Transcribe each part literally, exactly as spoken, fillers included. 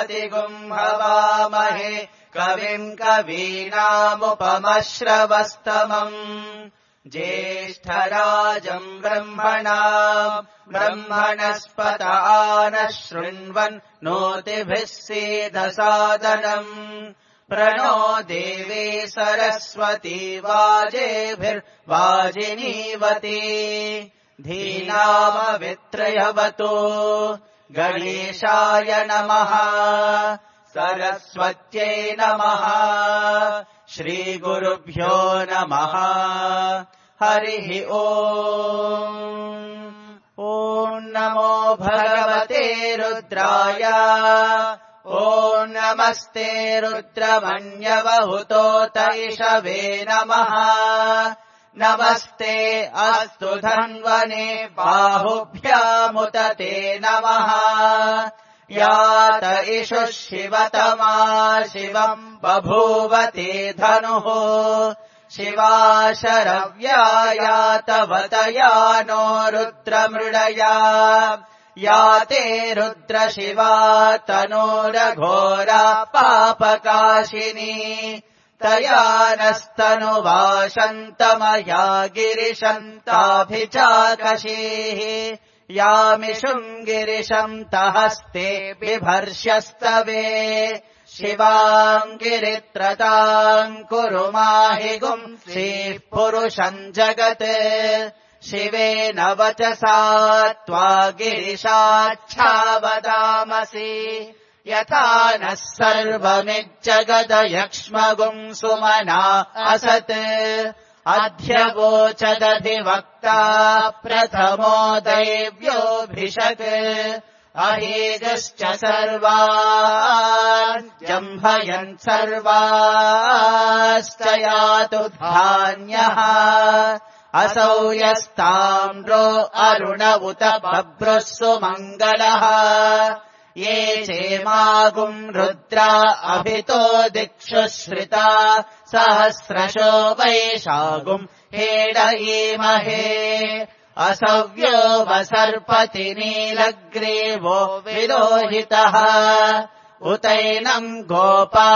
बृहस्पतिगुम् हवामहे कविम् कवीनामुपमश्रवस्तमम् ज्येष्ठराजम् ब्रह्मणाम् ब्रह्मणस्पत आनः शृण्वन् नोतिभिः सीदसादनम् प्रणो देवी सरस्वती वाजेभिर्वाजिनीवती धीनामवित्रयवतु गणेशाय नमः सरस्वत्यै नमः श्रीगुरुभ्यो नमः हरिः ओम् ॐ नमो भगवते रुद्राय ॐ नमस्ते रुद्रमन्यवहुतोतैषवे नमः नमस्ते अस्तु धन्वने बाहुभ्यामुत ते नमः यात इषुः शिवतमा शिवम् बभूवते धनुः शिवा शरव्या यातवतया नो रुद्रमृडया याते रुद्रशिवा तनूरघोरा पापकाशिनी तया नस्तनुवाशन्तमया गिरिशन्ताभिचाकशीः यामिषुम् गिरिशम् तहस्ते बिभर्ष्यस्तवे शिवाम् गिरित्रताम् कुरु माहि गुंसीः पुरुषम् जगत् शिवेन वचसा त्वा गिरिशाच्छावदामसि यथा नः सर्वमिज्जगदयक्ष्मगुम् सुमना असत् अध्यवोचदधिवक्ता प्रथमो दैव्योऽभिषक् अहेजश्च सर्वान् जम्भयन् सर्वाश्च यातु धान्यः असौ यस्ताम्रो अरुण उत बभ्रुः सुमङ्गलः ये चेमागुम् रुद्रा अभितो दिक्षु श्रिता सहस्रशो वैशागुम् हेडयीमहे असव्यो वसर्पति नीलग्रीवो विलोहितः उतैनम् गोपा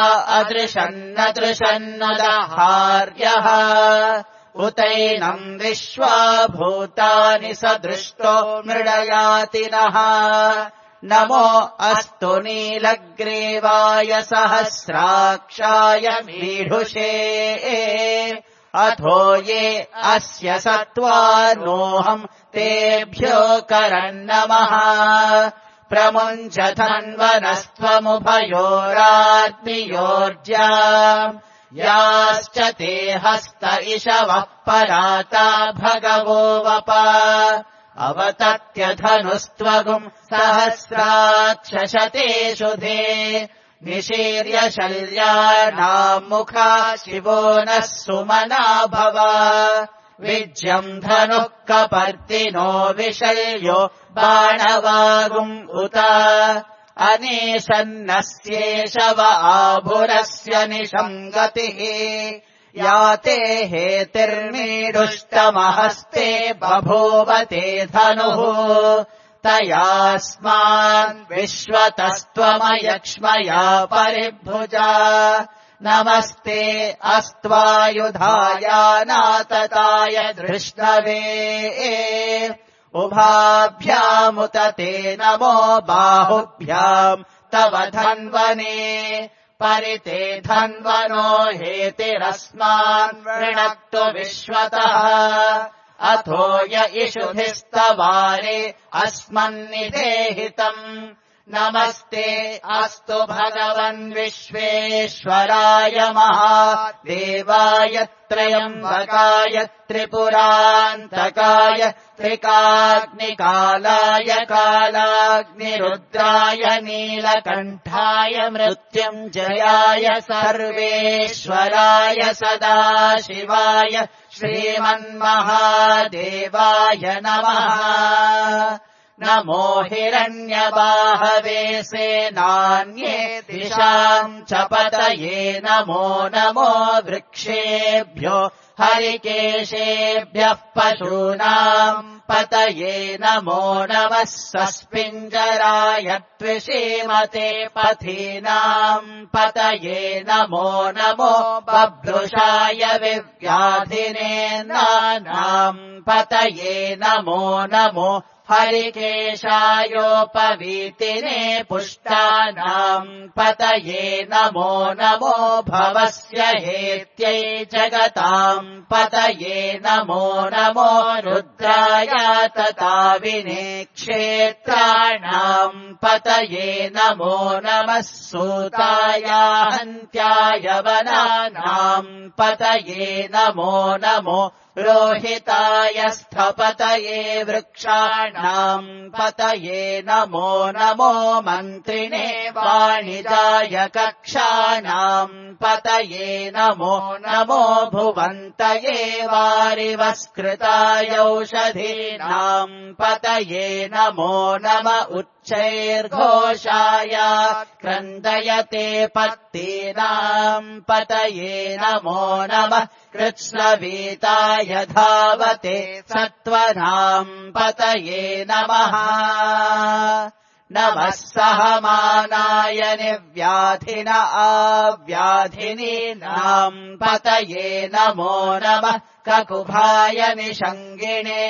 अदृशन्नदृशन्नदहार्यः उतैनम् विश्वा भूतानि सदृष्टो मृडयातिनः नमो अस्तु नीलग्रीवाय सहस्राक्षाय मीढुषे अथो ये अस्य सत्त्वानोऽहम् तेभ्यो करन्नमः प्रमुञ्चधन्वनस्त्वमुभयोरात्मियोर्ज्याम् याश्च ते हस्त इषवः पराता भगवो वप अवतत्यधनुस्त्वगुम् सहस्राक्षशतेषु धे निशीर्य शल्यानाम् मुखा शिवो नः सुमना भव विज्यम् धनुः कपर्दिनो विशल्यो बाणवागुम् उत अनेशन्नस्येषव आभुरस्य निशङ्गतिः याते हेतिर्मीडुष्टमहस्ते बभूवते धनुः तयास्मान् विश्वतस्त्वमयक्ष्मया परिभुजा नमस्ते अस्त्वायुधायानातताय धृष्णवे उभाभ्यामुत ते नमो बाहुभ्याम् तव धन्वने परिते धन्वनो हेतिरस्मान् वृणक्तु विश्वतः अथो य इषुभिस्तवारे अस्मन्निदेहितम् नमस्ते अस्तु भगवन् विश्वेश्वराय महादेवाय त्रयम्बकाय त्रिपुरान्तकाय त्रिकाग्निकालाय कालाग्निरुद्राय नीलकण्ठाय मृत्युञ्जयाय सर्वेश्वराय सदाशिवाय श्रीमन्महादेवाय नमः नमो हिरण्यबाहवे सेनान्ये दिशाम् च पतये नमो नमो वृक्षेभ्यो हरिकेशेभ्यः पशूनाम् पतये नमो नमः स्वस्पिञ्जराय त्विषीमते पथीनाम् पतये नमो नमो बभ्रुषाय विव्याधिनेन्द्राणाम् पतये नमो नमो हरिकेशायोपवीतिने पुष्टानाम् पतये नमो नमो भवस्य हेत्यै जगताम् पतये नमो नमो रुद्राय तताविने क्षेत्राणाम् पतये नमो नमः सूताय हन्त्याय वनानाम् पतये नमो नमो रोहिताय स्थपतये वृक्षाणाम् पतये नमो नमो मन्त्रिणे वाणिजाय कक्षाणाम् पतये नमो नमो भुवन्तये वारिवस्कृताय औषधीनाम् पतये नमो नम उच्चैर्घोषाय क्रन्दयते पत्तीनाम् पतये नमो नमः कृत्स्नवीताय धावते सत्त्वनाम् पतये नमः नमः सहमानाय निव्याधिन आव्याधिनीनाम् पतये नमो नमः ककुभाय निषङ्गिणे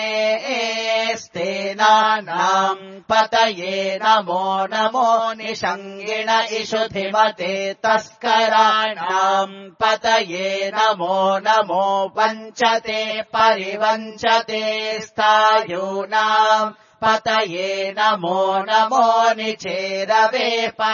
स्तेनानाम् पतये नमो नमो निषङ्गिण इषुधिमते तस्कराणाम् पतये नमो नमो वञ्चते परिवञ्चते स्थायूनाम् पतये नमो नमो निचेरवे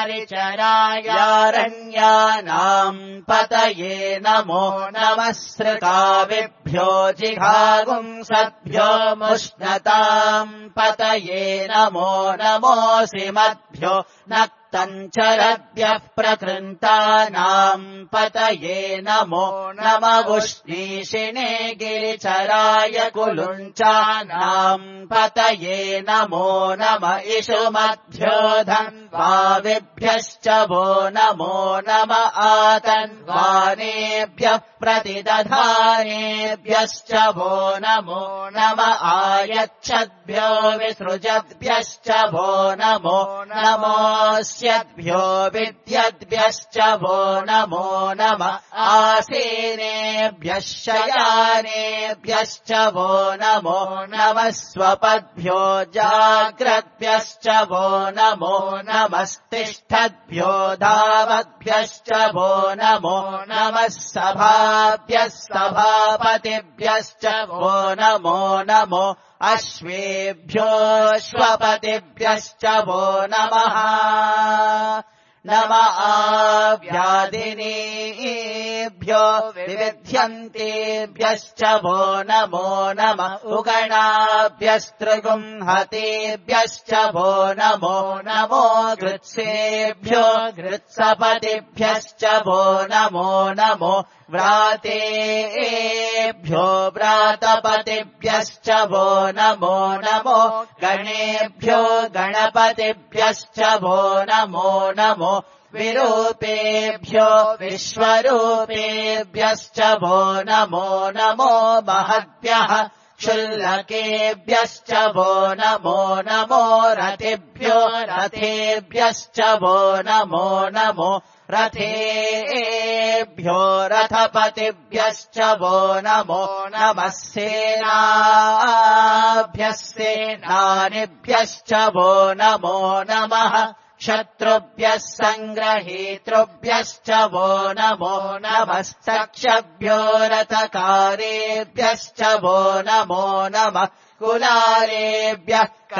परिचरायारण्यानाम् पतये नमो नमः सृकाविभ्यो जिघागुंसद्भ्यो मुष्णताम् पतये नमो नमोऽसि मद्भ्यो नक्तञ्चरद्भ्यः प्रकृन्तानाम् पतये नमो नमवुष्णीषिणे गिरिचराय कुलुञ्चानाम् पतये नमो नम इषुमद्भ्यो धन्वाविभ्यश्च वो नमो नम आतन्वानेभ्यः प्रतिदधानेभ्यश्च वो नमो नम आयच्छद्भ्यो विसृजद्भ्यश्च वो नमो नमोऽस्यद्भ्यो विद्यद्भ्यश्च वो नमो नम आसीनेभ्यः शयानेभ्यश्च वो नमो नमः स्वपद्भ्यो जाग्रद्भ्यश्च वो नमो नमस्तिष्ठद्भ्यो धावद्भ्यश्च वो नमो नमः सभाभ्यः सभापतिभ्यश्च वो नमो नमो अश्वेभ्योऽश्वपतिभ्यश्च वो नमः नम आव्याधिनीभ्यो विविध्यन्तेभ्यश्च वो नमो नम उगणाभ्यस्त्रिगुंहतेभ्यश्च वो नमो नमो गृत्सेभ्यो गृत्सपतिभ्यश्च वो नमो नमो व्रातेभ्यो व्रातपतिभ्यश्च वो नमो नमो गणेभ्यो गणपतिभ्यश्च वो नमो नमो विरूपेभ्यो विश्वरूपेभ्यश्च वो नमो नमो महद्भ्यः क्षुल्लकेभ्यश्च वो नमो नमो रथेभ्यो रथेभ्यश्च वो नमो नमो रथेभ्यो रथपतिभ्यश्च वो नमो नमः सेनाभ्यः सेनानिभ्यश्च वो नमो नमः शत्रुभ्यः सङ्ग्रहीतृभ्यश्च वो नमो नमस्तक्षभ्यो रथकारेभ्यश्च वो नमो नमः कुलारेभ्यः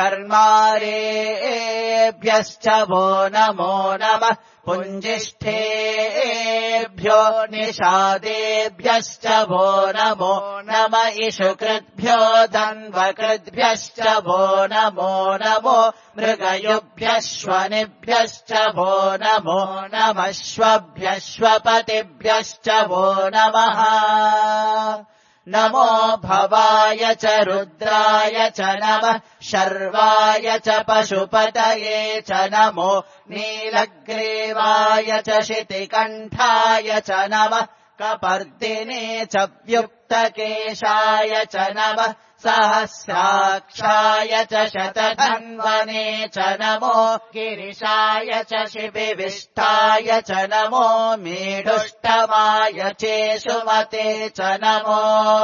कर्मारेभ्यश्च वो नमो नमः पुञ्जिष्ठेभ्यो निषादेभ्यश्च वो नमो नम इषुकृद्भ्यो धन्वकृद्भ्यश्च वो नमो नमो मृगयुभ्यश्वनिभ्यश्च वो नमो नमः श्वभ्यश्वपतिभ्यश्च वो नमः नमो भवाय च रुद्राय च नमः शर्वाय च पशुपतये च नमो नीलग्रीवाय च शितिकण्ठाय च नमः कपर्दिने च व्युक्तकेशाय च नमः सहस्राक्षाय च शतधन्वने च नमो गिरिशाय च शिबिविष्टाय च नमो मीढुष्टमाय चेषुमते च नमो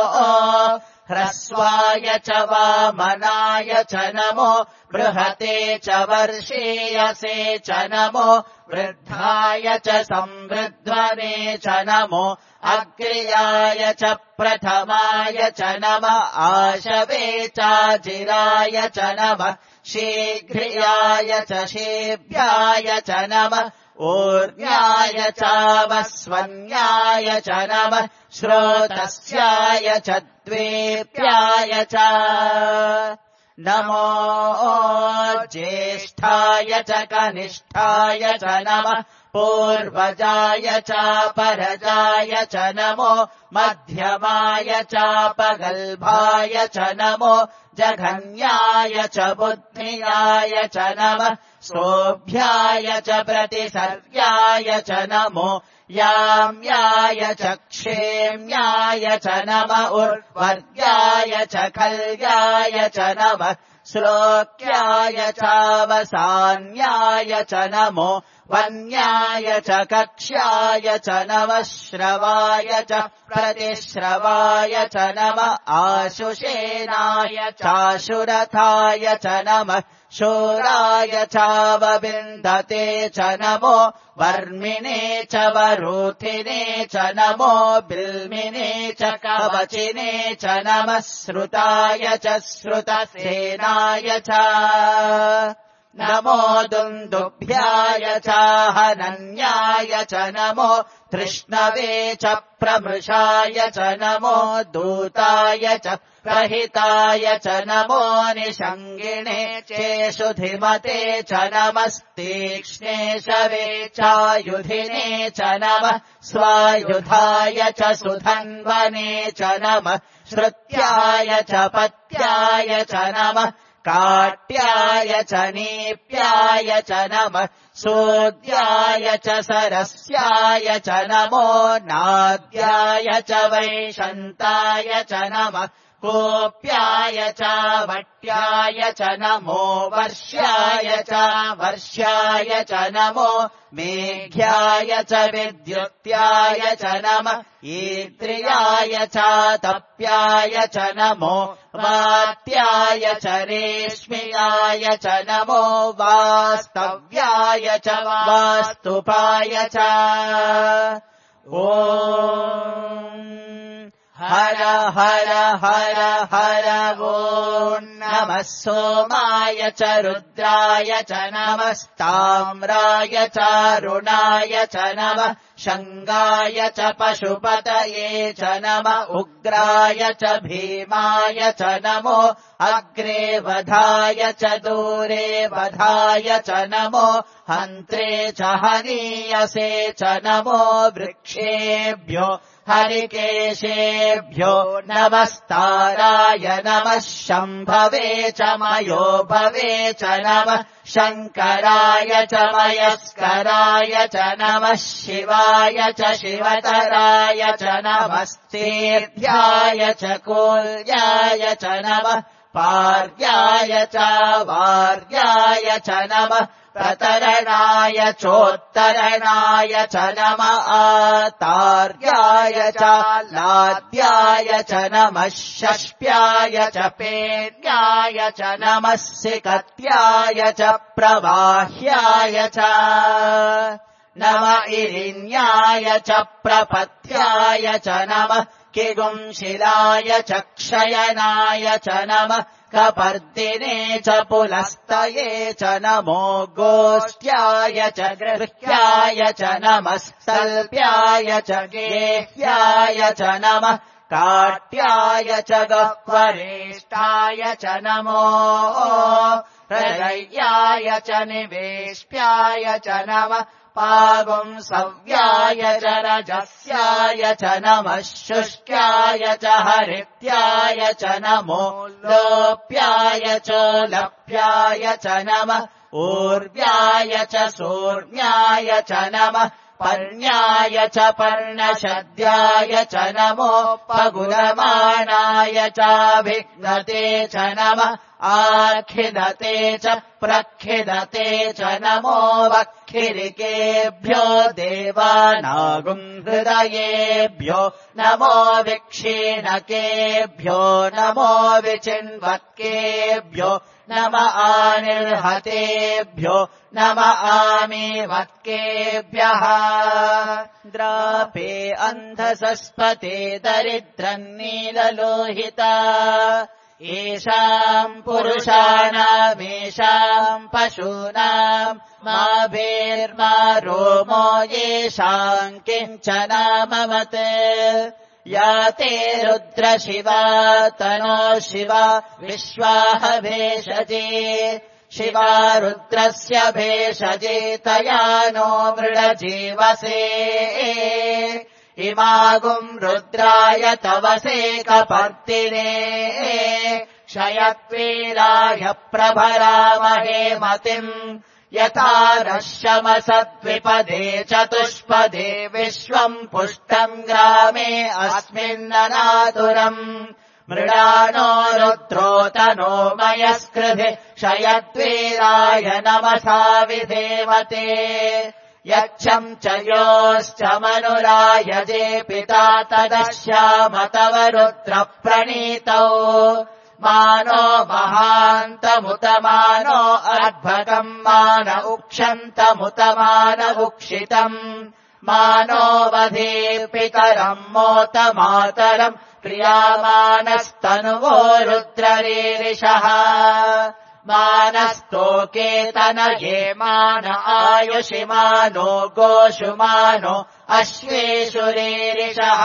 ह्रस्वाय च वामनाय च नमो बृहते च वर्षीयसे च नमो वृद्धाय च संवृध्वने च नमो अग्र्याय च प्रथमाय च नमः आशवे चाजिराय च नमः शीघ्रियाय च शेभ्याय च नमः ऊर्ण्याय चावस्वन्याय च नमः श्रोतस्याय च द्वेप्याय च नमो ज्येष्ठाय च कनिष्ठाय च नमः पूर्वजाय चापरजाय च नमो मध्यमाय चापगल्भाय च नमो जघन्याय च बुद्धियाय च नमः सोऽभ्याय च प्रतिसर्याय च नमो याम्याय च क्षेम्याय च नमः उर्वर्याय च खल्याय च नमः श्लोक्याय चावसान्याय च नमो वन्याय च कक्ष्याय च नमः श्रवाय च प्रतिश्रवाय च नमः आशुषेनाय चाशुरथाय च नमः शूराय चावबिन्दते च नमो वर्मिणे च वरूथिने च नमो बिल्मिने च कवचिने च नमः श्रुताय च श्रुतसेनाय च नमो दुन्दुभ्याय चाहनन्याय च नमो तृष्णवे च प्रमृषाय च नमो दूताय च प्रहिताय च नमो निषङ्गिणे चेषुधिमते च नमस्तीक्ष्णेशवे चायुधिने च नमः स्वायुधाय च सुधन्वने च नमः श्रुत्याय च पत्याय च नमः काट्याय च नीप्याय च नमः सोद्याय च सरस्याय च नमो नाद्याय च वैशन्ताय च नमः कोप्याय च वट्याय च नमो वर्ष्याय च वर्ष्याय च नमो मेघ्याय च विद्युत्याय च नमः ईद्रियाय च तप्याय च नमो वात्याय च रेश्म्याय च नमो वास्तव्याय च वास्तुपाय च ॐ हर हर हर हर वो नमः सोमाय च रुद्राय च नमस्ताम्राय चारुणाय च नमः शङ्गाय च पशुपतये च नमः उग्राय च भीमाय च नमो अग्रे वधाय च दूरे वधाय च नमो हन्त्रे च हनीयसे च नमो वृक्षेभ्यो हरिकेशेभ्यो नमस्ताराय नमः शम्भवे च मयोभवे च नमः शङ्कराय च मयस्कराय च नमः शिवाय च शिवतराय च नमस्तेभ्याय च कोल्याय च नमः पार्याय च वार्याय च नमः प्रतरणाय चोत्तरणाय च नमः आतार्याय च लाद्याय च नमः षष्प्याय च पेन्याय च नमः सिकत्याय च प्रवाह्याय च नमः इरिन्याय च प्रपथ्याय च नमः किगुंशिलाय च क्षयनाय च नमः कपर्दिने च पुलस्तये च नमो गोष्ट्याय च गृह्याय च नमः स्तल्प्याय च गेह्याय च नमः काट्याय च गह्वरेष्ठाय च नमो हृदयाय च निवेश्याय च नमः पागुम् सव्याय च रजस्याय च नमः शुष्क्याय च हरित्याय च नमो लोप्याय च लप्याय च नमः ऊर्व्याय च सूर्ण्याय च नमः पर्ण्याय च पर्णशद्याय च नमो पगुलमानाय चाभिघ्नते च नमः आखिदते च प्रखिदते च नमो वक्षिरिकेभ्यो देवानागुम् हृदयेभ्यो नमो विक्षीणकेभ्यो नमो विचिन्वत्केभ्यो नम आनिर्हतेभ्यो नम आमीवत्केभ्यः द्रापे अन्धसस्पते दरिद्रन्नीललोहिता येषाम् पुरुषाणामेषाम् पशूनाम् मा भेर्मा रोमो येषाम् किञ्चन ममत् या ते रुद्रशिवा तनो शिवा विश्वाह भेषजे शिवा रुद्रस्य भेषजे तया नो मृडजीवसे इमागुम् रुद्राय तवसे कपर्दिने क्षयत्वेलाय प्रभरामहे मतिम् यथा रश्यमसद्विपदे चतुष्पदे विश्वम् पुष्टम् ग्रामे अस्मिन्ननातुरम् मृडानो रुद्रोतनो मयस्कृधि क्षयद्वेलाय नमसा विधेमते यच्छम् च योश्च मनुरायजे पिता तदश्याम तव रुद्रप्रणीतौ मानो महान्तमुत मानो अर्भकम् मान उक्षन्तमुत मान उक्षितम् मानो वधे पितरम् मोत मातरम् प्रियामानस्तनुवो रुद्ररीरिषः मानस्तोकेतनये मान आयुषि मानो गोषु मानो अश्वेषु रीरिषः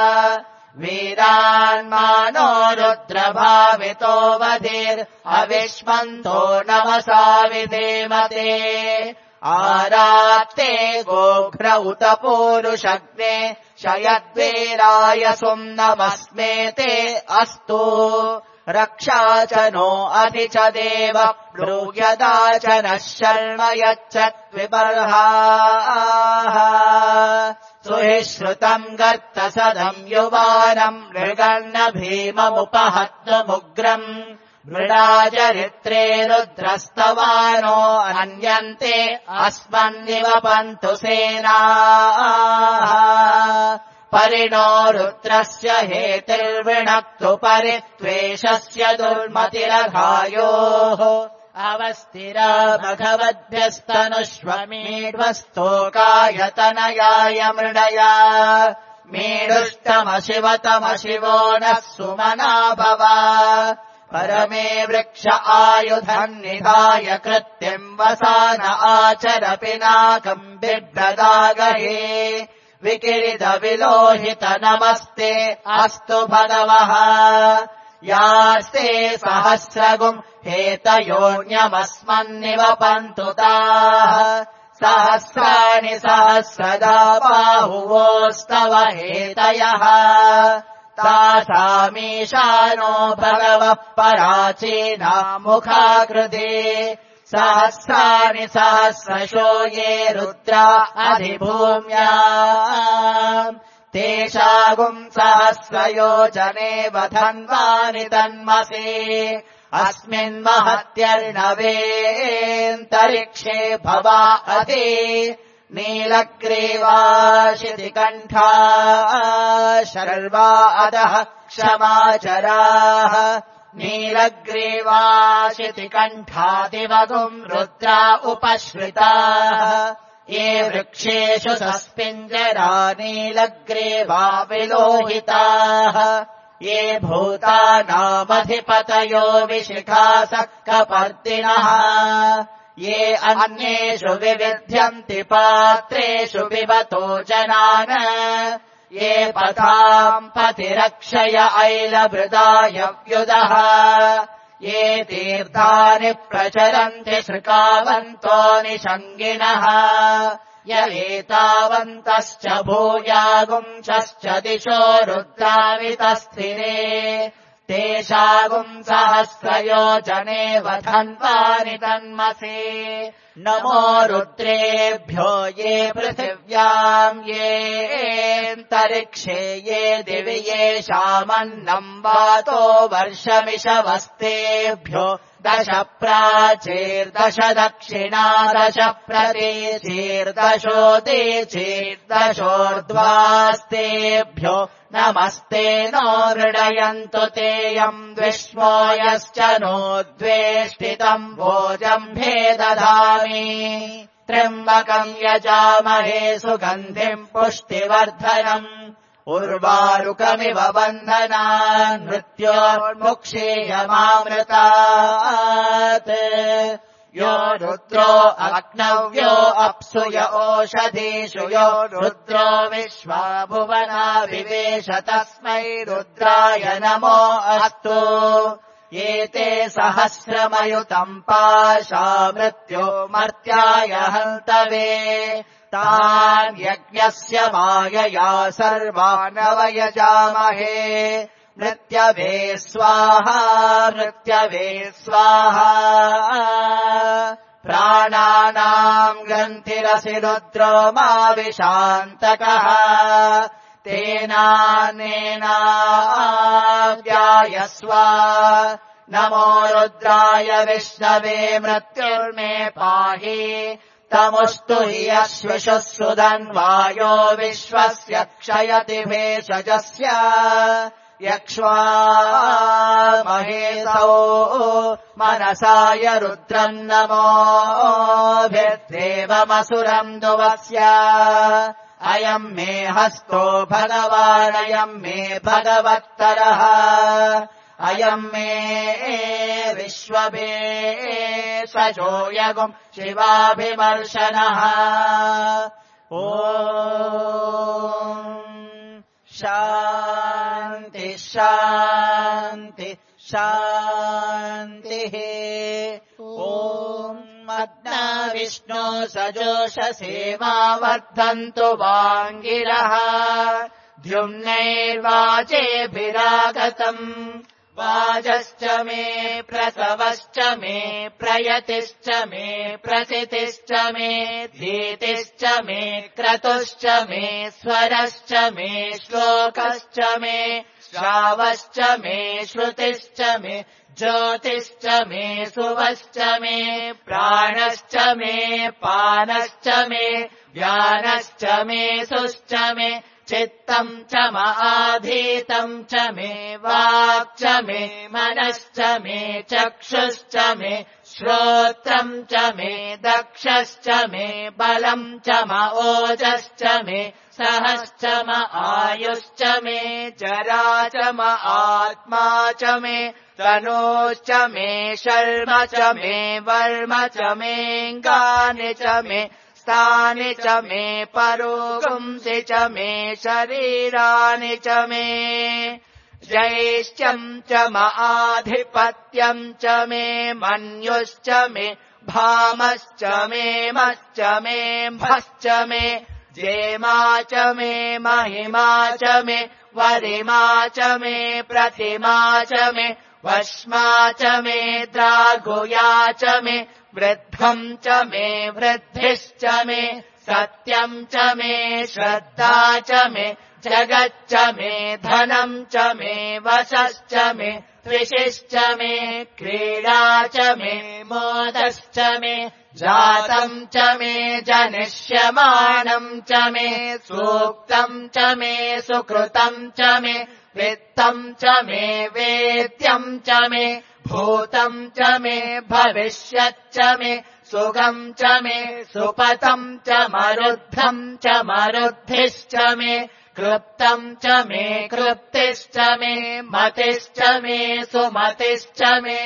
वीरान्मानो रुद्रभावितो वधिर् अविष्मन्तो नमसा विधेमते आरात्ते गोघ्र उत पूरुषग्ने शयद्वीराय सुम् नमस्मेते अस्तु रक्षा च नो अधि च देव ब्रूयदा च नः शर्म यच्चत्विबर्हाः सुहि श्रुतम् गर्तसदम् युवानम् मृगन्न भीममुपहत्तमुग्रम् मृडाचरित्रे रुद्रस्तवानो अन्यन्ते अस्मन्निव पन्तु सेनाः परिणो रुद्रस्य हेतिर्विणक्तु परित्वेषस्य दुर्मतिरघायोः अवस्थिरा भगवद्भ्यस्तनुष्वमीढ्वस्तोकायतनयाय मृडया मीढुष्टमशिवतमशिवो नः सुमना भव परमे वृक्ष आयुधम् निधाय कृत्तिम् वसान आचर पिनाकम् बिभ्रदागहे विकिरित विलोहित नमस्ते अस्तु भगवः यास्ते सहस्रगुम् हेतयोऽन्यमस्मन्निव पन्तु ताः सहस्राणि सहस्रदा बाहुवोस्तव हेतयः तासामीशानो भगवः पराचीना मुखाकृते सहस्राणि सहस्रशो ये रुद्रा अधिभूम्या तेषागुम् सहस्रयोजने वधन्वानि तन्मसे अस्मिन् महत्यर्णवेऽन्तरिक्षे भवा अति नीलग्रीवा शितिकण्ठा शर्वा अधः क्षमाचराः नीलग्रीवा शितिकण्ठादिवगुम् रुद्रा उपश्रिताः ये वृक्षेषु सस्पिञ्जरा नीलग्रीवा विलोहिताः ये भूतानामधिपतयो विशिखासः कपर्दिनः ये अन्येषु विविध्यन्ति पात्रेषु पिबतो जनान् ये पथाम् पतिरक्षय ऐलभृदाय व्युदः ये तीर्थानि प्रचरन्ति शृकावन्तो निषङ्गिनः य एतावन्तश्च भूयागुंसश्च दिशो रुद्रावितस्थिरे तेषागुंसहस्रयोजने वधन्वानि तन्मसे नमो रुद्रेभ्यो ये पृथिव्याम् येऽन्तरिक्षे ये दिवि येषामन्नम् वातो वर्षमिषवस्तेभ्यो दश प्राचीर्दश दक्षिणा दश प्रतीचीर्दशोदीचीर्दशोर्ध्वास्तेभ्यो नमस्ते नो हृदयन्तु तेयम् विश्वो यश्च नो द्वेष्टितम् भोजम्भे दधामि त्र्यम्बकम् यजामहे सुगन्धिम् पुष्टिवर्धनम् उर्वारुकमिव बन्धनान् मृत्योर्मुक्षीयमामृतात् यो रुद्रो अग्नव्यो अप्सुय ओषधीषु यो रुद्रो विश्वा भुवना विवेश तस्मै रुद्राय नमो अस्तु एते सहस्रमयुतम् पाशा मृत्यो मर्त्याय हन्तवे तान् यज्ञस्य मायया सर्वानवयजामहे मृत्यवे स्वाहा मृत्यवे स्वाहा प्राणानाम् ग्रन्थिरसि रुद्रो माविशान्तकः तेनानेनाव्यायस्व नमो रुद्राय विष्णवे मृत्युर्मे पाहि तमुस्तु हि अश्विषुः सुधन्वायो विश्वस्य क्षयति भेषजस्य यक्ष्वा महेशौ मनसाय रुद्रम् नमोभिर्देवमसुरम् दुवस्य अयम् मे हस्तो भगवानयम् मे भगवत्तरः अयम् मे विश्वभेषजो यगुम् शिवाभिमर्शनः ॐ शान्ति शान्ति शान्तिः ॐ अग्ना विष्णो सजोषसेवावर्धन्तु वाङ्गिरः द्युम्नैर्वाचेभिरागतम् वाजश्च मे प्रसवश्च मे प्रयतिश्च मे प्रसितिश्च मे धीतिश्च मे क्रतुश्च मे स्वरश्च मे श्लोकश्च मे श्रावश्च मे श्रुतिश्च मे ज्योतिश्च मे सुवश्च मे प्राणश्च मे पानश्च मे व्यानश्च मे सुश्च मे चित्तम् च माधीतम् च मे वाक् च मे मनश्च मे चक्षुश्च मे श्रोत्रम् च मे दक्षश्च मे बलम् च म ओजश्च मे सहश्च म आयुश्च मे जरा च म आत्मा च मे तनोश्च मे शर्म च मे वर्म च मेऽङ्गानि च मे स्थानि च मे परोगुंसि च मे शरीराणि च मे जैश्च्यम् च म आधिपत्यम् च मे मन्युश्च मे भामश्च मे मश्च मे भश्च मे जेमा च मे महिमा च मे वरिमा च मे प्रतिमा च मे वश्मा च मे द्रागुया च मे वृद्धम् च मे वृद्धिश्च मे सत्यम् च मे श्रद्धा च मे जगच्च मे धनम् च मे वशश्च मे त्विषिश्च मे क्रीडा च मे मोदश्च मे जातम् च मे जनिष्यमाणम् च मे सूक्तम् च मे सुकृतम् च मे वित्तम् च मे वेद्यम् च मे भूतम् च मे भविष्यच्च मे सुगम् च मे सुपतम् च मरुद्धम् च मरुद्धिश्च मे क्लृप्तम् च मे क्लृप्तिश्च मे मतिश्च मे सुमतिश्च मे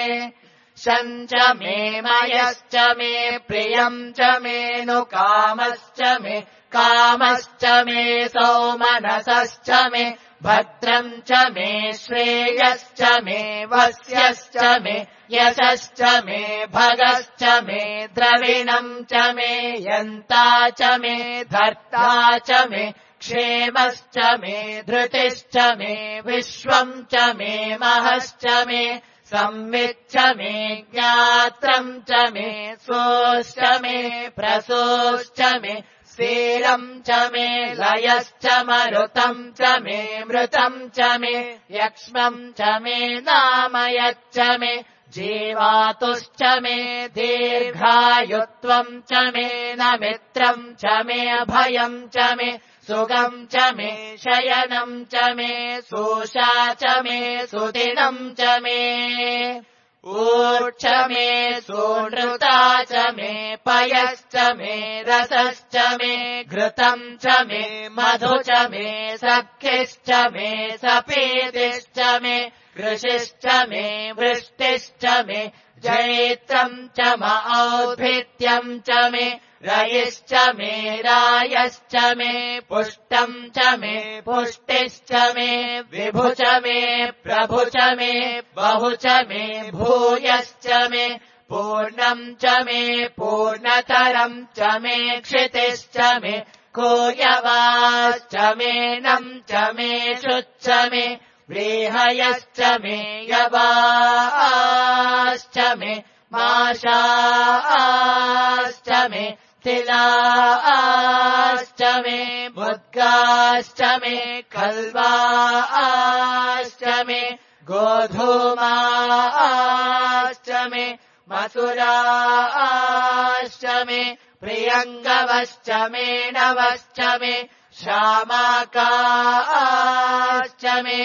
शम् च मे मयश्च मे प्रियम् च मे नु कामश्च मे कामश्च मे सौमनसश्च मे भद्रम् च मे श्रेयश्च मे वस्यश्च मे यशश्च मे भगश्च मे द्रविणम् च मे यन्ता च मे धर्ता च मे क्षेमश्च मे धृतिश्च मे विश्वम् च मे महश्च मे संविच्च मे ज्ञात्रम् च मे सोश्च मे प्रसोश्च मे स्थिरम् च मे लयश्च मरुतम् च मे मृतम् च मे यक्ष्मम् च मे नामयच्च मे जीवातुश्च मे दीर्घायुत्वम् च मे न मित्रम् च मे अभयम् च मे सुगम् च मे शयनम् च मे सोषा च मे सुदिनम् च मे ऊर्च मे सोनृता च मे पयश्च मे रसश्च मे घृतम् च मे मधु च मे सख्यश्च मे सपीतिश्च मे कृषिश्च मे वृष्टिश्च मे जैत्रम् च औद्भित्यम् च मे रयिश्च मे रायश्च मे पुष्टम् च मे पुष्टिश्च मे विभु च मे प्रभु च मे बहु च मे भूयश्च मे पूर्णम् च मे पूर्णतरम् च मे क्षितिश्च मे कोयवाश्च मे नम् च मे शुच्च मे व्रीहयश्च मे यवाश्च मे माशाश्च मे तिलाश्च मे मुद्गाश्च मे खल्वाश्च मे गोधूमाश्च मे मसुराश्च मे प्रियङ्गवश्च मे नवश्च मे श्यामाकाश्च मे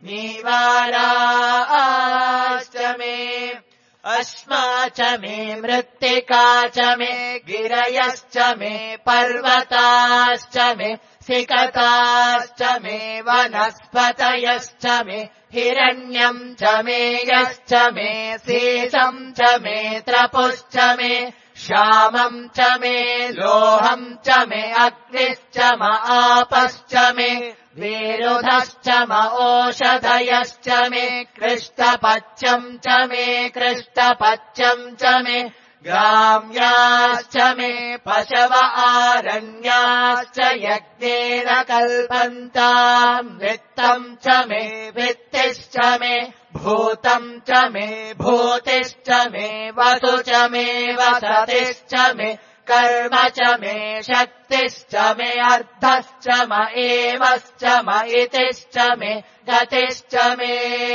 नीवाराश्च मे अश्मा च मे मृत्तिका च मे गिरयश्च मे पर्वताश्च मे सिकताश्च मे वनस्पतयश्च मे हिरण्यम् च मे यश्च मे शेषम् च मे त्रपुश्च मे श्यामम् च मे लोहम् च मे अग्निश्च म आपश्च मे विरुधश्च म ओषधयश्च मे कृष्टपच्यम् च मे कृष्टपच्यम् च मे ग्राम्याश्च मे पशव आरण्याश्च यज्ञेन कल्पन्ताम् वित्तम् च मे वित्तिश्च मे भूतम् च मे भूतिश्च मे वसु च मे वसतिश्च मे कर्म च मे शक्तिश्च मे अर्थश्च म एवश्च म इतिश्च मे गतिश्च मे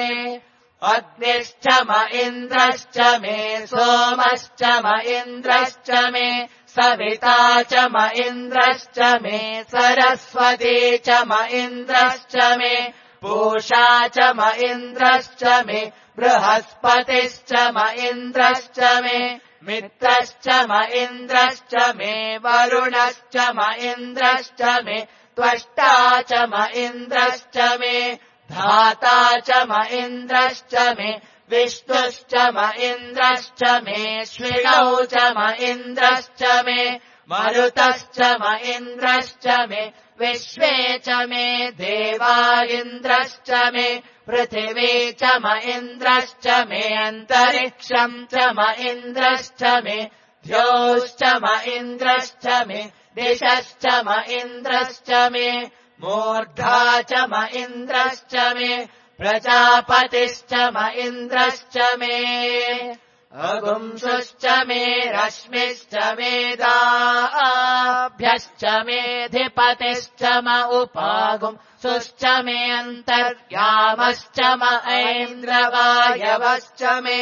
अग्निश्च म इन्द्रश्च मे सोमश्च म इन्द्रश्च मे सविता च म इन्द्रश्च मे सरस्वती च म इन्द्रश्च मे पूषा च म इन्द्रश्च मे बृहस्पतिश्च म इन्द्रश्च मे मित्रश्च म इन्द्रश्च मे वरुणश्च म इन्द्रश्च मे त्वष्टा च म इन्द्रश्च मे धाता च म इन्द्रश्च मे विष्णुश्च म इन्द्रश्च मे श्विनौ च म इन्द्रश्च मे मरुतश्च म इन्द्रश्च मे विश्वे च मे देवा इन्द्रश्च मे पृथिवी च म इन्द्रश्च मे अन्तरिक्षम् च म इन्द्रश्च मे द्यौश्च म इन्द्रश्च मे दिशश्च म इन्द्रश्च मे मूर्धा च म इन्द्रश्च मे प्रजापतिश्च म इन्द्रश्च मे अगुंसुश्च मे रश्मिश्च मे दाभ्यश्च मेऽधिपतिश्च म उपागुंसुश्च मे अन्तर्यामश्च म ऐन्द्रवायवश्च मे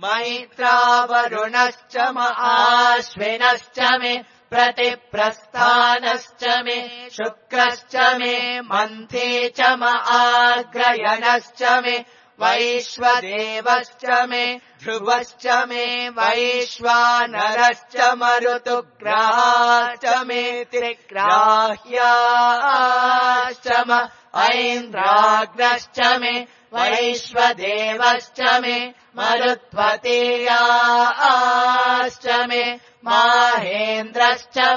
मैत्रावरुणश्च म आश्विनश्च मे प्रतिप्रस्थानश्च मे शुक्रश्च मे मन्थी च म आग्रयणश्च मे वैश्वदेवश्च मे ध्रुवश्च मे वैश्वानरश्च मरुतुग्राश्च मे त्रिग्राह्याश्च म ऐन्द्राग्नश्च मे वैश्वदेवश्च मे मरुत्वतीयाश्च मे माहेन्द्रश्च म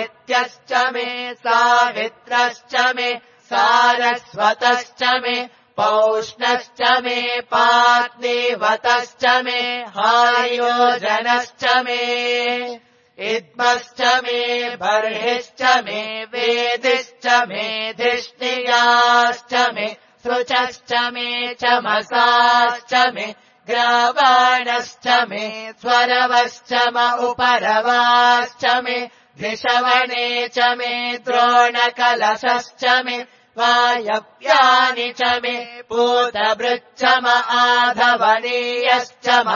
आदित्यश्च मे सावित्रश्च मे सारस्वतश्च मे पौष्णश्च मे पात्नीवतश्च मे हायोजनश्च मे इद्मश्च मे बर्हिश्च मे वेदिश्च मे धिष्णियाश्च मे सृचश्च मे चमसाश्च मे ग्रावाणश्च मे स्वरवश्च म उपरवाश्च मे धिषवणे च मे द्रोणकलशश्च मे वायव्यानि च मे पूतभृच्च म आधवनीयश्च म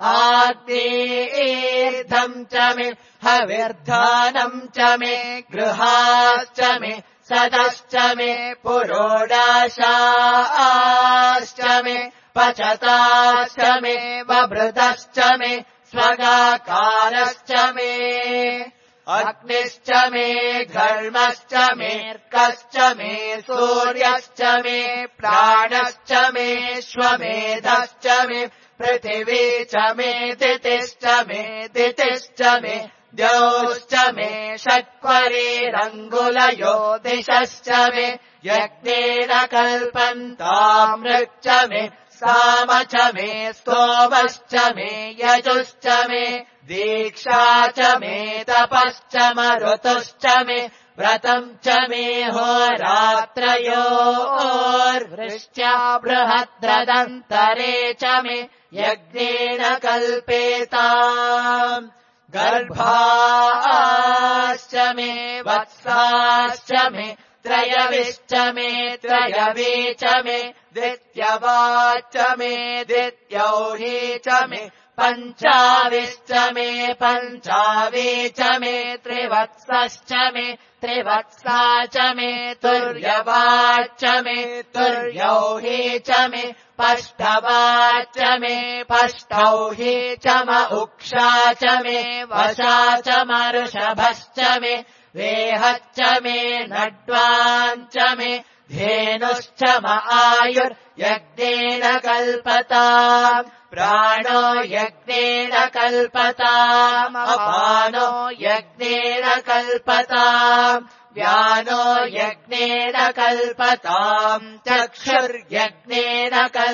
आग्नेयीर्धम् च मे हविर्धानम् च मे गृहाश्च मे सदश्च मे पुरोडाशाश्च मे पचताश्च मे बभृतश्च मे स्वगाकारश्च मे अग्निश्च मे घर्मश्च मेऽर्कश्च मे सूर्यश्च मे प्राणश्च मे श्वमेधश्च मे पृथिवी च मे दितिश्च मे दितिश्च मे द्यौश्च मे षट्क्वरीरङ्गुलयो दिशश्च मे यज्ञेन कल्पन्तामृक् च मे साम च मे स्तोमश्च मे यजुश्च मे दीक्षा च मे तपश्च मरुतुश्च मे व्रतम् च मे होरात्रयोर्वृष्ट्या बृहद्रदन्तरे च मे यज्ञेन कल्पेताम् गर्भाश्च मे वत्साश्च मे त्रयविश्च मे त्रयवी च मे द्वित्यवाच्च मे द्वित्यौही च मे पञ्चाविश्च मे पञ्चावी च मे त्रिवत्सश्च मे त्रिवत्सा च मे तुर्यवाच्च मे तुर्यौही च मे पष्टवाच्च मे पष्टौही च म उक्षा च मे वशा च मऋषभश्च मे वेहच्च मे नड्वाञ्च मे धेनुश्च म आयुर्यज्ञेन कल्पताम् प्राणो यज्ञेन कल्पताम् अपानो यज्ञेन कल्पताम् व्यानो यज्ञेन कल्पताम् चक्षुर्यज्ञेन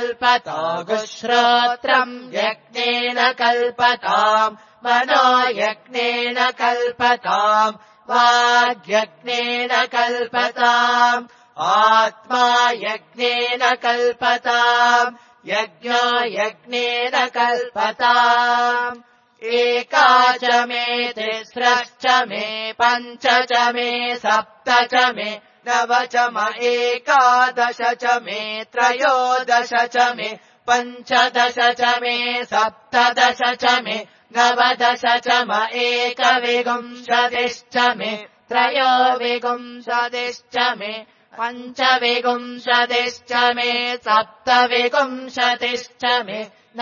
कल्पतागुश्रोत्रम् यज्ञेन कल्पताम् मनो यज्ञेन कल्पताम् वाग्यज्ञेन कल्पताम् आत्मा यज्ञेन कल्पताम् यज्ञो यज्ञेन कल्पताम् एका च मे तिस्रश्च मे पञ्च च मे सप्त च मे नव च म एकादश च मे त्रयोदश च मे पञ्चदश च मे सप्तदश च मे नवदश च म एकविंशतिश्च मे त्रयोविंशतिश्च मे पञ्चविंशतिश्च मे सप्तविंशतिश्च मे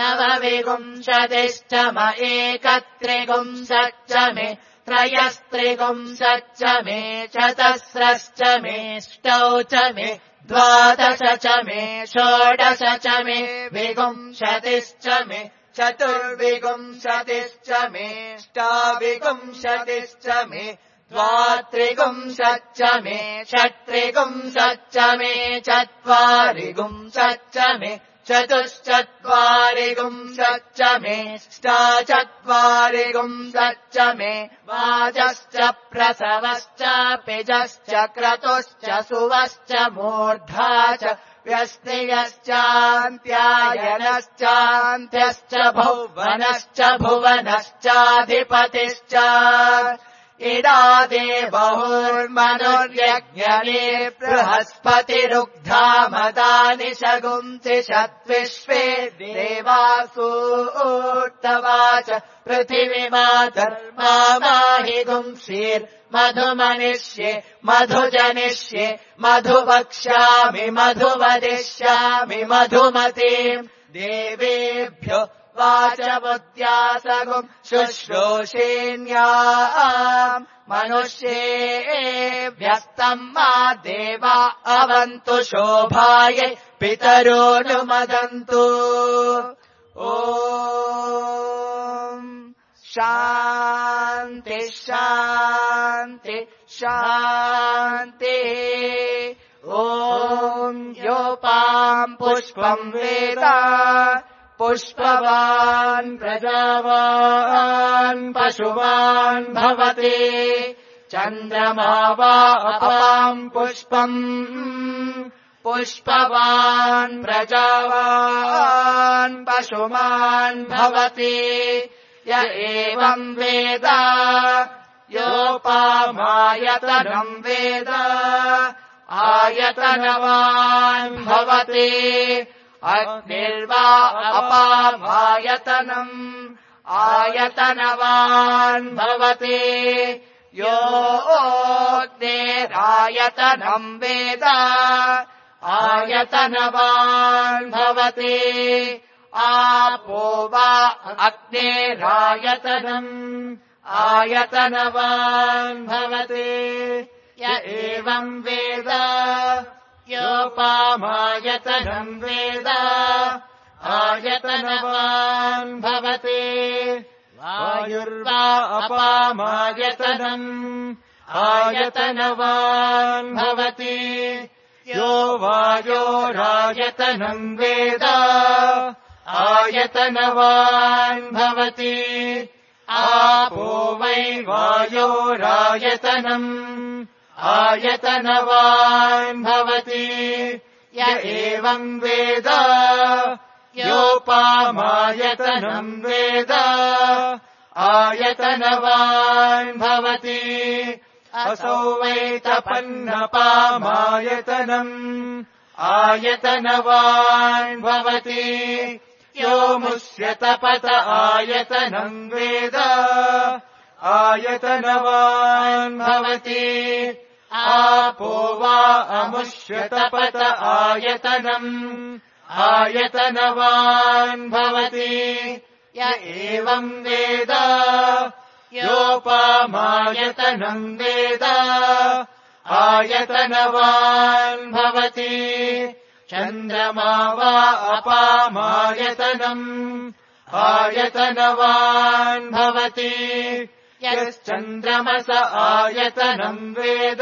नवविंशतिश्च म एकत्रिंशच्च मे त्रयस्त्रिंशच्च मे चतस्रश्च मे अष्टौ च मे द्वादश च मे षोडश च मे विंशतिश्च मे चतुर्विंशतिश्च मे अष्टाविंशतिश्च मे द्वात्रिंशच्च मे षट्त्रिंशच्च मे चत्वारिंशच्च मे चतुश्चत्वारिंशच्च मे अष्टाचत्वारिंशच्च मे वाजश्च प्रसवश्च पिजश्च क्रतुश्च सुवश्च मूर्धा च व्यस्तियश्चान्त्यायनश्चान्त्यश्च भुवनश्च भुवनश्चाधिपतिश्च इडादेवहुर्मनुर्यज्ञने बृहस्पतिरुग्धामदानि शगुंसि षद्विश्वे देवासूर्तवाच पृथिवीमातर्माहि गुंसीर्मधुमनिष्ये मधुजनिष्ये मधुवक्ष्यामि मधुवदिष्यामि मधुमतीम् देवेभ्यो वाचमुद्यासगुम् शुश्रूषेण्याम् मनुष्येभ्यस्तम् मा देवा अवन्तु शोभायै पितरोऽनुमदन्तु ॐ शान्ति शान्ति शान्ति ॐ योपाम् पुष्पम् वेद पुष्पवान् प्रजावान् पशुवान् भवति चन्द्रमा वा अपाम् पुष्पम् पुष्पवान् प्रजावान् पशुमान् भवति य एवम् वेद योपामायतनम् वेद आयतनवान् भवति अग्निर्वा अपामायतनम् आयतनवान् भवति यो अग्निरायतनम् वेद आयतनवान् भवति आपो वा अग्निरायतनम् आयतनवान् भवति य एवम् वेद योपामायतनम् वेद आयतनवान् भवति वायुर्वा अपामायतनम् आयतनवान् भवति यो वायोरायतनम् वेद आयतनवान् भवति आपो वै वायोरायतनम् आयतनवान् भवति य एवम् वेद योपामायतनम् वेद आयतनवान् भवति असौ वै तपन्नपामायतनम् आयतनवान् भवति यो मुष्यतपत आयतनम् वेद आयतनवान् भवति आपो वा अमुष्यतपत आयतनम् आयतनवान् भवति य एवम् वेद योपामायतनम् वेद आयतनवान् भवति चन्द्रमा वा अपामायतनम् आयतनवान् भवति यश्चन्द्रमस आयतनम् वेद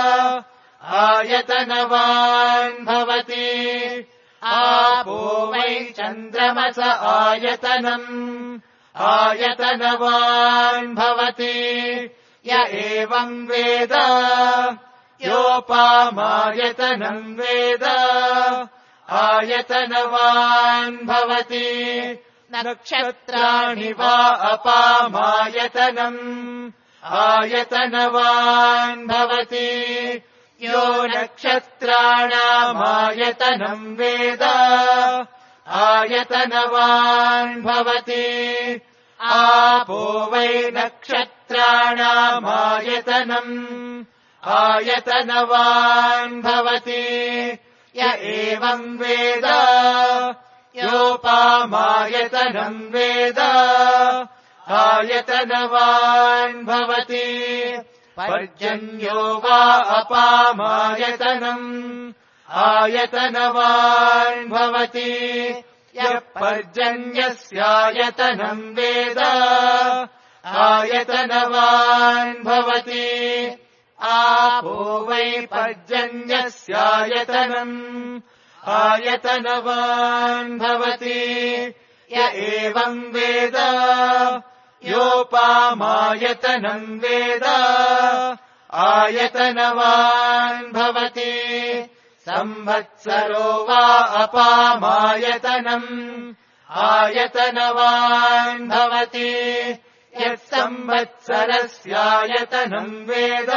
आयतनवान् भवति आपो वै चन्द्रमस आयतनम् आयतनवान् भवति य एवम् वेद योपामायतनम् वेद आयतनवान् भवति नक्षत्राणि वा अपामायतनम् आयतनवान् भवति यो नक्षत्राणामायतनम् वेद आयतनवान् भवति आपो वै नक्षत्राणामायतनम् आयतनवान् भवति य एवम् वेद योपामायतनम् वेद आयतनवान् भवति पर्जन्यो वा अपामायतनम् आयतनवान् भवति यः पर्जन्यस्यायतनम् वेद आयतनवान् भवति आपो वै पर्जन्यस्यायतनम् आयतनवान् भवति य एवम् वेद योपामायतनम् वेद आयतनवान् भवति संवत्सरो वा अपामायतनम् आयतनवान् भवति यत्संवत्सरस्यायतनम् वेद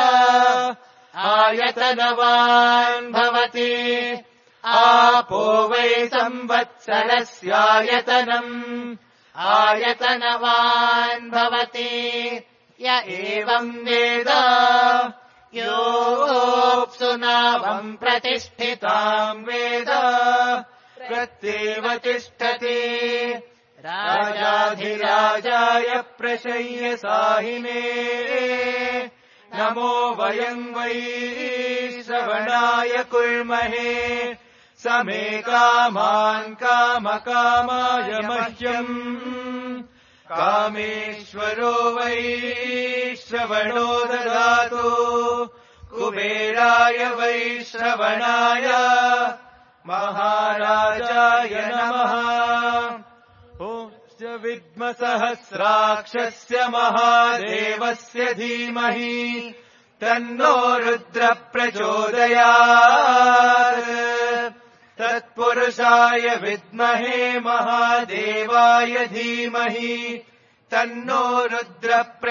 आयतनवान् भवति आपो वै संवत्सरस्यायतनम् आयतनवान् भवति य एवम् वेद योऽप्सुनावम् प्रतिष्ठिताम् वेद प्रत्येव तिष्ठति राजाधिराजाय प्रशय्य साहिने नमो वयम् वै श्रवणाय कुर्महे समे कामान् कामकामाय मह्यम् कामेश्वरो वै श्रवणो ददातु कुबेराय वैश्रवणाय महाराजाय नमः। ॐ विद्मसहस्राक्षस्य महादेवस्य धीमहि तन्नो रुद्र प्रचोदयात्। तत्पुरुषाय विद्महे महादेवाय धीमहि तन्नो रुद्र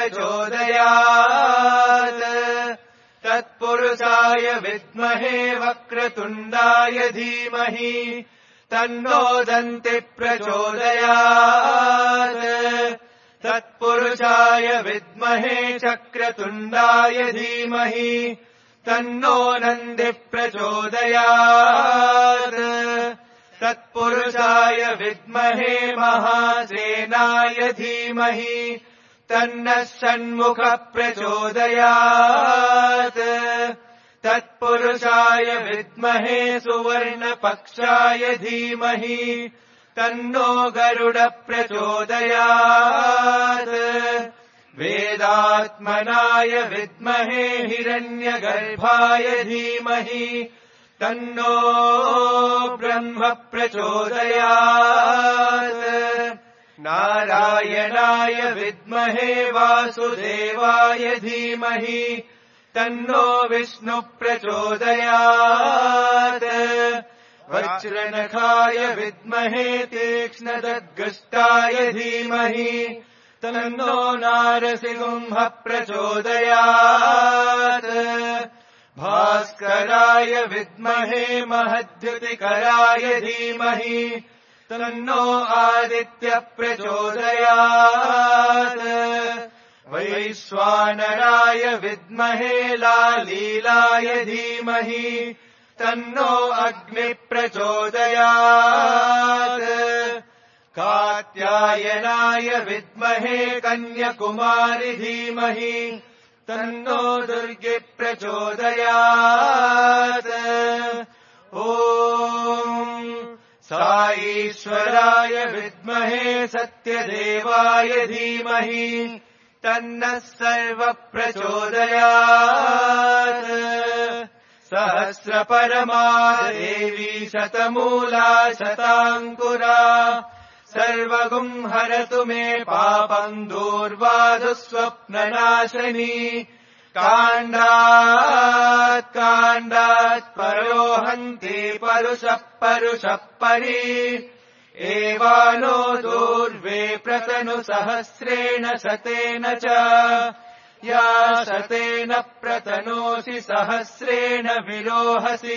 प्रचोदयात्। तत्पुरुषाय विद्महे वक्रतुण्डाय धीमहि तन्नो दन्ति प्रचोदयात्। तत्पुरुषाय विद्महे चक्रतुण्डाय धीमहि तन्नो नन्दी प्रचोदयात्। तत्पुरुषाय विद्महे महासेनाय धीमहि तन्नः षण्मुख प्रचोदयात्। तत्पुरुषाय विद्महे सुवर्णपक्षाय धीमहि तन्नो गरुड प्रचोदयात्। वेदात्मनाय विद्महे हिरण्यगर्भाय धीमहि तन्नो ब्रह्म प्रचोदयात्। नारायणाय विद्महे वासुदेवाय धीमहि तन्नो विष्णु प्रचोदयात्। वज्रनखाय विद्महे तीक्ष्णदग्गस्ताय धीमहि तन्नो नारसिंह प्रचोदयात्। भास्कराय विद्महे महद्युतिकराय धीमहि तन्नो आदित्य प्रचोदयात्। वैश्वानराय विद्महे लालीलाय धीमहि तन्नो अग्नि प्रचोदयात्। कात्यायनाय विद्महे कन्याकुमारी धीमहि तन्नो दुर्गे प्रचोदयात्। ॐ साईश्वराय विद्महे सत्यदेवाय धीमहि तन्नः सर्व प्रचोदयात्। सहस्रपरमा देवी शतमूला शताङ्कुरा सर्वगुं हरतु मे पापम् दूर्वादुःस्वप्ननाशनी। काण्डात् काण्डात् परो हन्ति परुषः परुषः परि एवानो दूर्वे प्रतनु सहस्रेण शतेन च। या शतेन प्रतनोसि सहस्रेण विरोहसि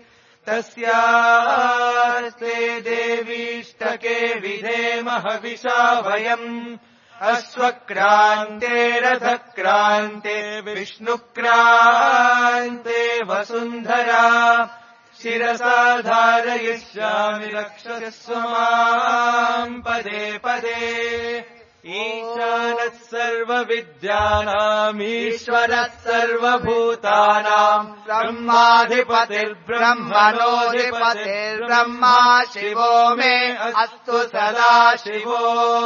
तस्यास्ते देवीष्टके विधेम हविषा वयम्। अश्वक्रान्ते रथक्रान्ते विष्णुक्रान्ते वसुन्धरा शिरसा धारयिष्यामि रक्षस्व माम् पदे पदे। ईशानः सर्वविद्यानाम् ईश्वरः सर्वभूतानाम् ब्रह्माधिपतिर्ब्रह्मणोऽधिपतिर्ब्रह्मा शिवो मे अस्तु सदा शिवो।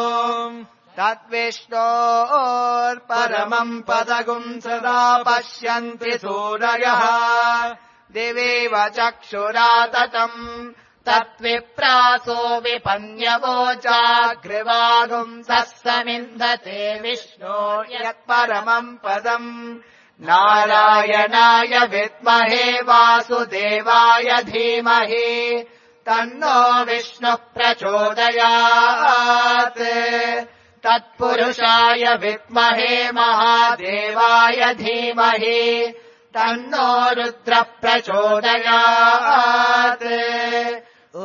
तद्विष्णोर्परमम् पदगुम् सदा पश्यन्ति सूरयः दिवेव चक्षुरा ततम् तत्विप्रासो विपन्यवोचाग्रवागुम् समिन्धते विष्णो यत्परमम् पदम्। नारायणाय विद्महे वासुदेवाय धीमहि तन्नो विष्णुः प्रचोदयात्। तत्पुरुषाय विद्महे महादेवाय धीमहि तन्नो रुद्र प्रचोदयात्। ॐ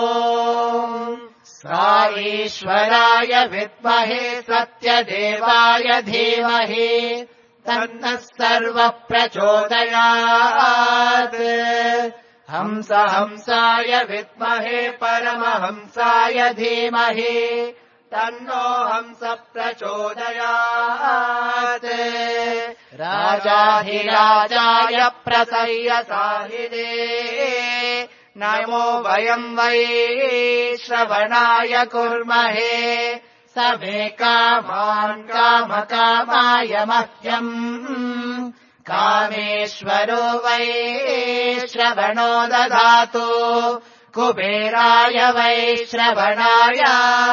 साईश्वराय विद्महे सत्यदेवाय धीमहि तन्नः सर्वः प्रचोदयात्। हंस हंसाय विद्महे परमहंसाय धीमहि तन्नो हंस प्रचोदयात्। राजाधिराजाय प्रसय्यसाहिने नमो वयम् वै श्रवणाय कुर्महे समे कामान् कामकामाय मह्यम् कामेश्वरो वै श्रवणो ददातु कुबेराय वै श्रवणाय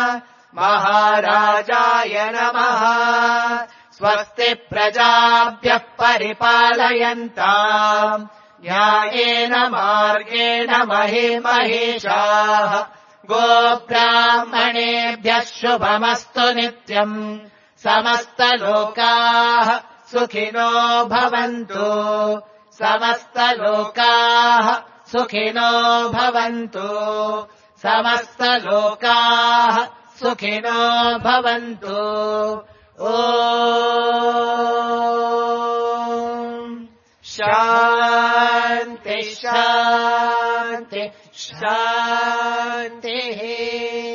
महाराजाय नमः स्वस्ति प्रजाभ्यः परिपालयन्ताम् न्यायेन मार्गेण महिमहेशाः गोब्राह्मणेभ्यः शुभमस्तु नित्यम् समस्तलोकाः सुखिनो भवन्तु समस्तलोकाः सुखिनो भवन्तु समस्तलोकाः सुखिनो भवन्तु ॐ शान्ति शान्ति शान्तिः